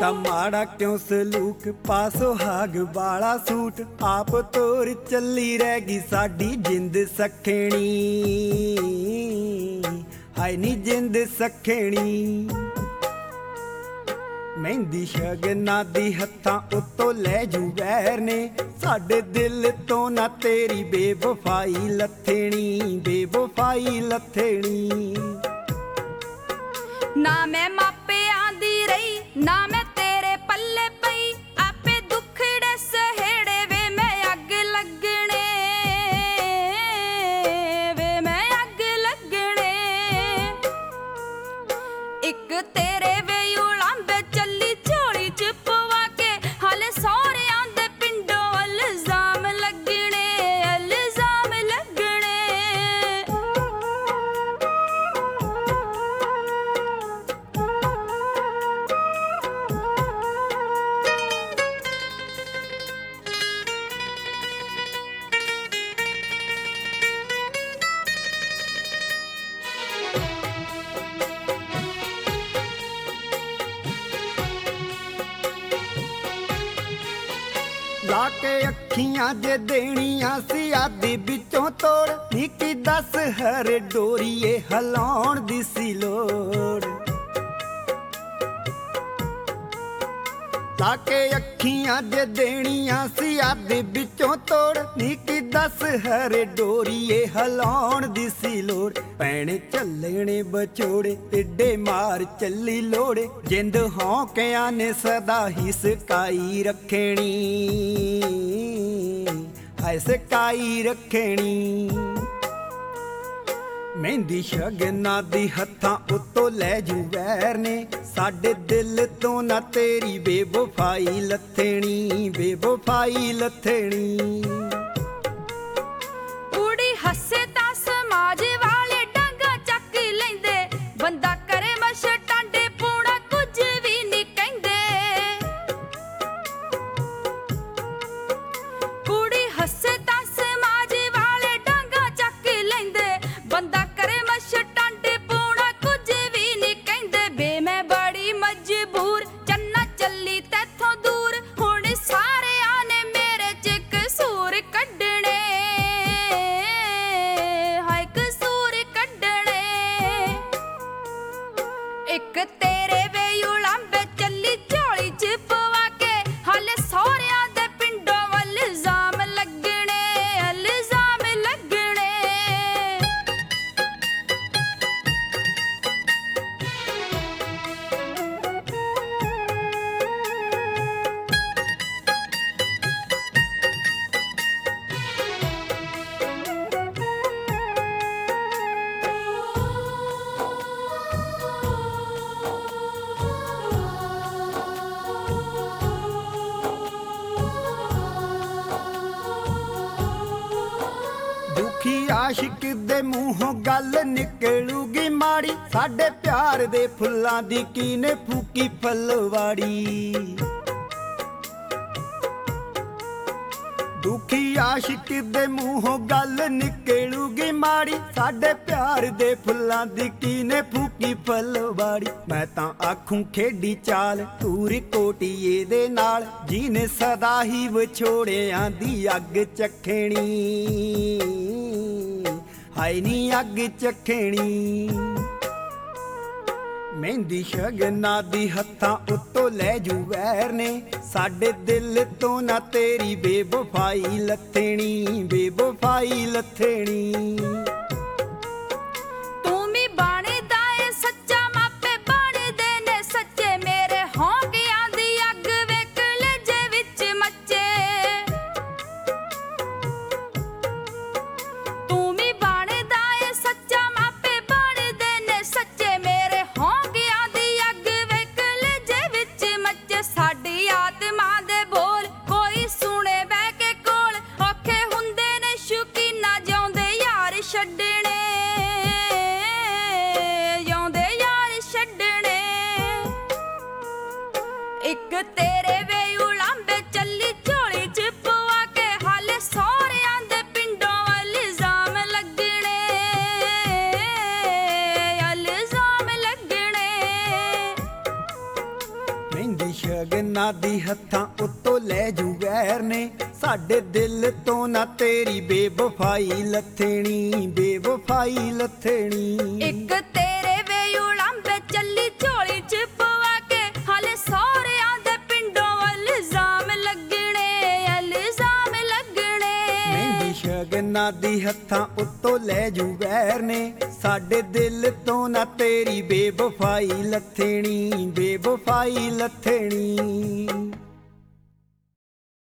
ਤਾਂ ਮਾੜਾ ਕਿਉਂ ਸਲੂਕ ਪਾ ਸੁਹਾਗ ਵਾਲਾ ਸੂਟ ਆਪ ਤੋਰ ਚੱਲੀ ਰਹਿ ਗਈ ਸਾਡੀ ਜਿੰਦ ਸਖਣੀ ਹਾਏ ਨੀ ਜਿੰਦ ਸਖਣੀ ਮਹਿੰਦੀ ਸ਼ਗਨਾਂ ਦੀ ਹੱਥਾਂ ਉੱਤੋਂ ਲੈ ਜੂ ਵੈਰ ਨੇ ਸਾਡੇ ਦਿਲ ਤੋਂ ਨਾ ਤੇਰੀ ਬੇਵਫਾਈ ਲੱਥਣੀ ਬੇਵਫਾਈ ਲੱਥਣੀ ਨਾ ਮੈਂ ਮਾਪਿਆਂ ਦੀ ਰਹੀ ਨਾ ਮੈਂ ਤੇਰੇ ਪੱਲੇ ਪਈ ਆਪੇ ਦੁੱਖੜੇ ਸਹੇੜੇ ਵੇ ਮੈਂ ਅੱਗ ਲੱਗਣੇ ਵੇ ਮੈਂ ਅੱਗ ਲੱਗਣੇ ਇੱਕ ਤੇਰੇ ਵੇ ਉਲਾਂਬੇ ਚੱਲੀ ਝੋਲੀ ਚ ਪਵਾ ਕੇ ਹਾਲੇ ਸਹੁਰਿਆਂ ਦੇ ਪਿੰਡੋਂ ਇਲਜ਼ਾਮ ਲੱਗਣੇ ਇਲਜ਼ਾਮ ਲੱਗਣੇ ਲਾ ਕੇ ਅੱਖੀਆਂ ਜੇ ਦੇਣੀਆਂ ਸੀ ਆਦੀ ਵਿੱਚੋਂ ਤੋੜ ਨੀ ਕੀ ਦੱਸ ਹਰ ਡੋਰੀਏ ਹਲਾਉਣ ਦੀ ਸੀ ਲੋੜ ਲਾ ਕੇ ਅੱਖੀਆਂ ਜੇ ਦੇਣੀਆਂ ਸੀ ਆਦੀ ਵਿੱਚੋਂ ਤੋੜ ਨੀ ਕੀ ਦੱਸ ਹਰ ਡੋਰੀਏ ਹਲਾਉਣ ਦੀ ਸੀ ਲੋੜ ਪੈਣੇ ਚੱਲਣੇ ਬਚੋੜੇ ਏਡੇ ਮਾਰ ਚੱਲੀ ਲੋੜੇ ਜਿੰਦ ਹੌਕਿਆਂ ਨੇ ਸਦਾ ਹੀ ਸਕਾਈ ਰੱਖਣੀ ਹਾਏ ਸਕਾਈ ਰੱਖਣੀ ਮਹਿੰਦੀ ਸ਼ਗਨਾਂ ਦੀ ਹੱਥਾਂ ਉੱਤੋਂ ਲੈ ਜੂ ਵੈਰ ਨੇ ਸਾਡੇ ਦਿਲ ਤੋਂ ਨਾ ਤੇਰੀ ਬੇਵਫਾਈ ਲੱਥਣੀ ਬੇਵਫਾਈ ਲੱਥਣੀ ਕੁੜੀ ਹੱਸੇ ਤਾਂ ਸਮਾਜ ਵਾਲੇ ਡਾਂਗਾ ਚੱਕ ਲੈਂਦੇ ਬੰਦਾ ਕਰੇ ਮਸ਼ਟਾਂਡੇ ਪੂਣਾ ਕੁਝ ਵੀ ਨਹੀਂ ਕਹਿੰਦੇ ਕੁੜੀ ਹੱਸੇ ਤਾਂ ਸਮਾਜ ਵਾਲੇ ਡਾਂਗਾ ਚੱਕ ਲੈਂਦੇ ਬੰਦਾ ਕਰੇ ਮਸ਼ਟਾਂਡੇ ਪੂਣਾ ਕੁਝ ਵੀ ਨਹੀਂ ਕਹਿੰਦੇ ਬੇ ਮੈਂ ਬੜੀ ਮਜਬੂਰ ਚੰਨਾ ਚੱਲੀ ਤੈਥੋਂ ਦੂਰ ਹੁਣ ਸਾਰਿਆਂ ਨੇ ਮੇਰੇ ਚ ਕਸੂਰ ਕੱਢਣੇ ਹਾਏ ਕਸੂਰ ਕੱਢਣੇ ਇੱਕ ਤੇਰੇ ਵੇ ਉਲਾਂਬੇ ਚੱਲੀ ਝੋਲੀ ਚ ਪਵਾ ਕੇ ਹਾਲੇ ਸਹੁਰਿਆਂ ਦੇ ਪਿੰਡੋਂ ਇਲਜ਼ਾਮ ਲੱਗਣੇ ਇਲਜ਼ਾਮ ਲੱਗਣੇ ਦੁਖੀ ਆਸ਼ਿਕ ਦੇ ਮੂੰਹੋਂ ਗੱਲ ਨਿਕਲੂਗੀ ਮਾੜੀ ਸਾਡੇ ਪਿਆਰ ਦੇ ਫੁੱਲਾਂ ਦੀ ਕੀਨੇ ਫੂਕੀ ਫਲਵਾੜੀ ਦੁਖੀ ਆਸ਼ਿਕ ਦੇ ਮੂੰਹੋਂ ਗੱਲ ਨਿਕਲੂਗੀ ਮਾੜੀ ਸਾਡੇ ਪਿਆਰ ਦੇ ਫੁੱਲਾਂ ਦੀ ਕੀਨੇ ਫੂਕੀ ਫਲਵਾੜੀ ਮੈਂ ਤਾਂ ਆਖੂੰ ਖੇਡੀ ਚਾਲ ਤੂਰ ਕੋਟੀਏ ਦੇ ਨਾਲ ਜਿਹਨੇ ਸਦਾ ਹੀ ਵਿਛੋੜਿਆਂ ਦੀ ਅੱਗ ਚੱਖਣੀ ਹਾਏ ਨੀ ਅੱਗ ਚੱਖਣੀ ਮਹਿੰਦੀ ਸ਼ਗਨਾਂ ਦੀ ਹੱਥਾਂ ਉੱਤੋਂ ਲੈ ਜੂ ਵੈਰ ਨੇ ਸਾਡੇ ਦਿਲ ਤੋਂ ਨਾ ਤੇਰੀ ਬੇਵਫਾਈ ਲੱਥਣੀ ਬੇਵਫਾਈ ਲੱਥਣੀ ਤੂੰ ਵੀ ਬਣਦਾ ਏ ਸੱਚਾ ਮਾਪੇ ਬਣਦੇ ਨੇ ਸੱਚੇ ਮੇਰੇ ਹੌਕਿਆਂ ਦੀ ਅੱਗ ਵੇ ਕਲੇਜੇ ਵਿੱਚ ਮੱਚੇ ਤੂੰ ਵੀ ਬਣਦਾ ਏ ਸੱਚਾ ਮਾਪੇ ਬਣਦੇ ਨੇ ਸੱਚੇ ਮੇਰੇ ਹੌਕਿਆਂ ਦੀ ਅੱਗ ਵੇ ਕਲੇਜੇ ਵਿੱਚ ਮੱਚੇ ਸਾਡੀ ਆਤਮਾ ਦੇ ਬੋਲ ਕੋਈ ਸੁਣੇ ਬਹਿ ਕੇ ਕੋਲ ਔਖੇ ਹੁੰਦੇ ਨੇ ਸ਼ੁਕੀਨਾ ਜਿਉਂਦੇ ਯਾਰ ਛੱਡ ਸ਼ਗਨਾਂ ਦੀ ਹੱਥਾਂ ਉੱਤੋਂ ਲੈ ਜੂ ਵੈਰ ਨੇ, ਸਾਡੇ ਦਿਲ ਤੋਂ ਨਾ ਤੇਰੀ ਬੇਵਫਾਈ ਲੱਥਣੀ, ਬੇਵਫਾਈ ਲੱਥਣੀ। ਇੱਕ ਤੇਰੇ ਵੇ ਉਲਾਂਬੇ ਚੱਲੀ ਝੋਲੀ ਚ ਪਵਾ ਕੇ, ਹਾਲੇ ਸਹੁਰਿਆਂ ਦੇ ਪਿੰਡੋਂ ਇਲਜ਼ਾਮ ਲੱਗਣੇ, ਇਲਜ਼ਾਮ ਲੱਗਣੇ। ਮਹਿੰਦੀ ਸ਼ਗਨਾਂ ਦੀ ਹੱਥਾਂ ਉੱਤੋਂ ਲੈ ਜੂ ਵੈਰ ਨੇ, ਸਾਡੇ ਦਿਲ ਤੋਂ ਨਾ ਤੇਰੀ ਬੇਵਫਾਈ ਲੱਥਣੀ, ਬੇਵਫਾਈ ਲੱਥਣੀ।